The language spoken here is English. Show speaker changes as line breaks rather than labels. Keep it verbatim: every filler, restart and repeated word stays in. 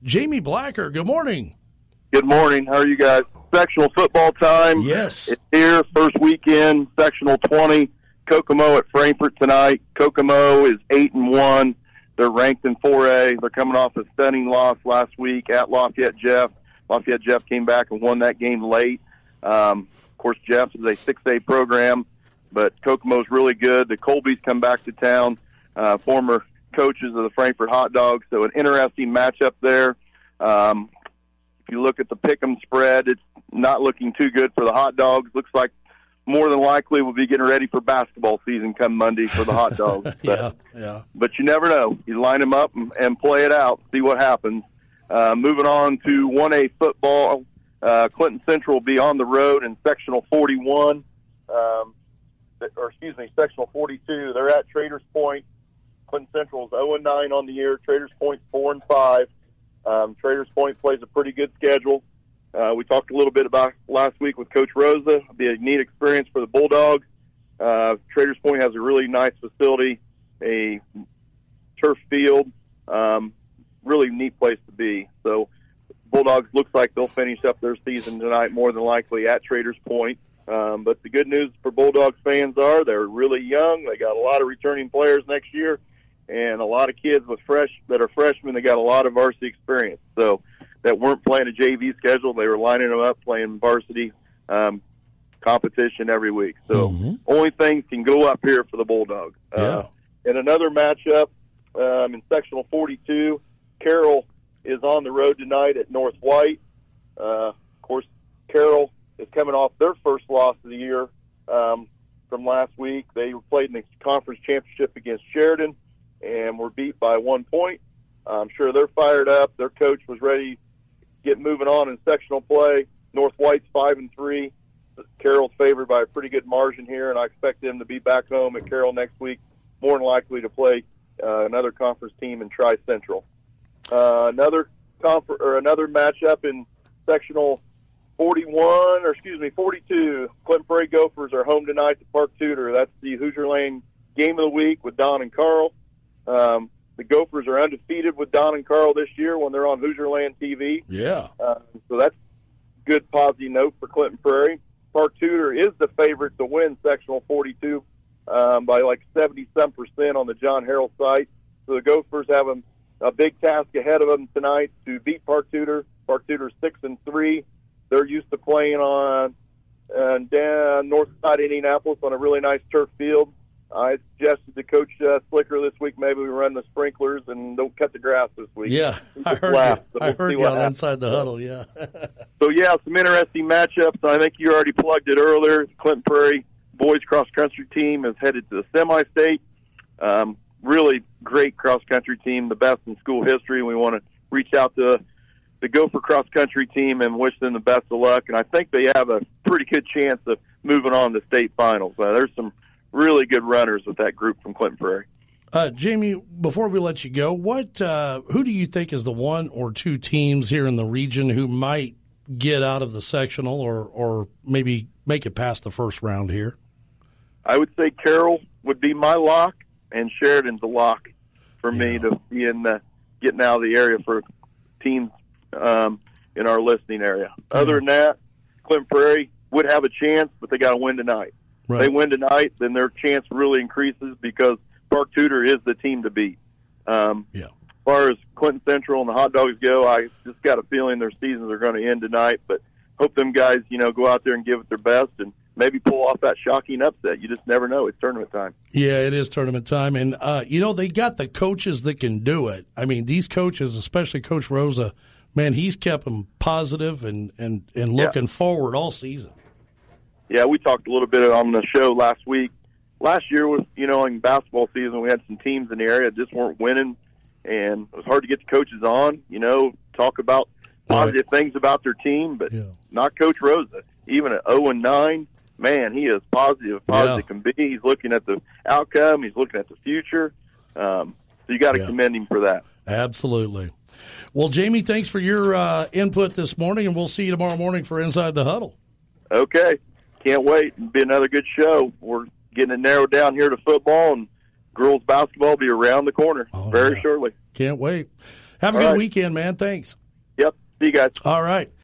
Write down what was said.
Jamie Blacker. Good morning.
Good morning. How are you guys? Sectional football time.
Yes.
It's here, first weekend, sectional twenty. Kokomo at Frankfort tonight. Kokomo is eight and one. They're ranked in four A. They're coming off a stunning loss last week at Lafayette Jeff. Lafayette Jeff came back and won that game late. Um, of course, Jeff's is a six A program, but Kokomo's really good. The Colbys come back to town, uh, former coaches of the Frankfort Hot Dogs, so an interesting matchup there. Um, if you look at the pick'em spread, it's not looking too good for the Hot Dogs. Looks like more than likely we'll be getting ready for basketball season come Monday for the Hot Dogs. But,
yeah, yeah.
But you never know. You line them up and, and play it out, see what happens. Uh, moving on to one A football, uh, Clinton Central will be on the road in sectional forty-one, um, or excuse me, sectional forty-two. They're at Traders Point. Clinton Central is oh and nine on the year. Traders Point four and five. Um, Traders Point plays a pretty good schedule. Uh, we talked a little bit about last week with Coach Rosa. It'll be a neat experience for the Bulldogs. Uh, Traders Point has a really nice facility, a turf field, um, really neat place to be. So Bulldogs looks like they'll finish up their season tonight more than likely at Traders Point. Um, but the good news for Bulldogs fans are they're really young. They got a lot of returning players next year and a lot of kids with fresh that are freshmen. They got a lot of varsity experience. So that weren't playing a J V schedule. They were lining them up, playing varsity um, competition every week. So mm-hmm. only things can go up here for the Bulldogs.
Yeah.
Uh, in another matchup um, in sectional forty-two, Carroll is on the road tonight at North White. Uh, of course, Carroll is coming off their first loss of the year um, from last week. They played in the conference championship against Sheridan and were beat by one point. I'm sure they're fired up. Their coach was ready get moving on in sectional play. North White's five and three. Carroll's favored by a pretty good margin here, and I expect them to be back home at Carroll next week, more than likely to play uh, another conference team in Tri Central. Uh, another confer- or another matchup in sectional forty-one, or excuse me, forty-two. Clinton Prairie Gophers are home tonight to Park Tudor. That's the Hoosier Lane game of the week with Don and Carl. Um, The Gophers are undefeated with Don and Carl this year when they're on Hoosier Land T V.
Yeah.
Uh, so that's a good positive note for Clinton Prairie. Park Tudor is the favorite to win sectional forty-two um, by like seventy-some percent on the John Harrell site. So the Gophers have a, a big task ahead of them tonight to beat Park Tudor. Park Tudor's six and three. They're used to playing on uh, down north side of Indianapolis on a really nice turf field. I suggested to Coach uh, Slicker this week maybe we run the sprinklers and don't cut the grass this week.
Yeah, I heard
laugh,
you.
so we'll
I heard you on Inside the Huddle, yeah.
So, yeah, some interesting matchups. I think you already plugged it earlier. The Clinton Prairie boys cross-country team is headed to the semi-state. Um, really great cross-country team, the best in school history. We want to reach out to the Gopher cross-country team and wish them the best of luck. And I think they have a pretty good chance of moving on to state finals. Uh, there's some really good runners with that group from Clinton Prairie.
Uh, Jamie, before we let you go, what uh, who do you think is the one or two teams here in the region who might get out of the sectional or, or maybe make it past the first round here?
I would say Carroll would be my lock, and Sheridan's a lock for yeah. me to be in the, getting out of the area for teams um, in our listening area. Yeah. Other than that, Clinton Prairie would have a chance, but they got to win tonight.
Right.
If they win tonight, then their chance really increases because Park Tudor is the team to beat. Um,
yeah.
As far as Clinton Central and the Hot Dogs go, I just got a feeling their seasons are going to end tonight, but hope them guys, you know, go out there and give it their best and maybe pull off that shocking upset. You just never know. It's tournament time.
Yeah, it is tournament time. And, uh, you know, they got the coaches that can do it. I mean, these coaches, especially Coach Rosa, man, he's kept them positive and, and, and looking yeah. forward all season.
Yeah, we talked a little bit on the show last week. Last year was, you know, in basketball season, we had some teams in the area that just weren't winning, and it was hard to get the coaches on, you know, talk about positive right. things about their team, but yeah. not Coach Rosa. Even at oh and nine, man, he is positive, positive yeah. can be. He's looking at the outcome. He's looking at the future. Um, so you got to yeah. commend him for that.
Absolutely. Well, Jamie, thanks for your uh, input this morning, and we'll see you tomorrow morning for Inside the Huddle.
Okay. Can't wait. It'll be another good show. We're getting it narrowed down here to football, and girls basketball will be around the corner oh, very yeah. shortly.
Can't wait. Have a
All
good
right.
weekend, man. Thanks.
Yep. See you guys.
All right.